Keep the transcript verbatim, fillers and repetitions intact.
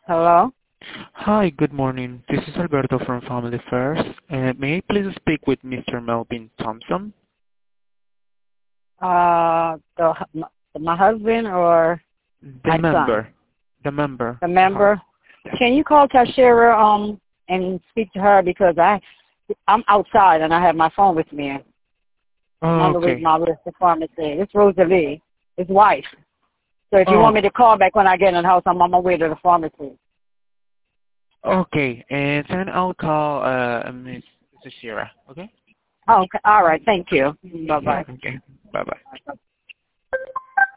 Hello? Hi, good morning. This is Alberto from Family First. Uh, may I please speak with Mister Melvin Thompson? Uh, the, my, my husband or The my son? member. The member. The The house. member? Yes. Can you call Tashira um, and speak to her because I, I'm outside and I have my phone with me. I'm Oh, on the way to okay. my list of pharmacy. It's Rosalie, his wife. So if you Oh, want me to call back when I get in the house, I'm on my way to the pharmacy. okay. And then I'll call uh, Miss Shira. Okay? Oh, okay. All right. Thank you. Bye-bye. Okay. Bye-bye.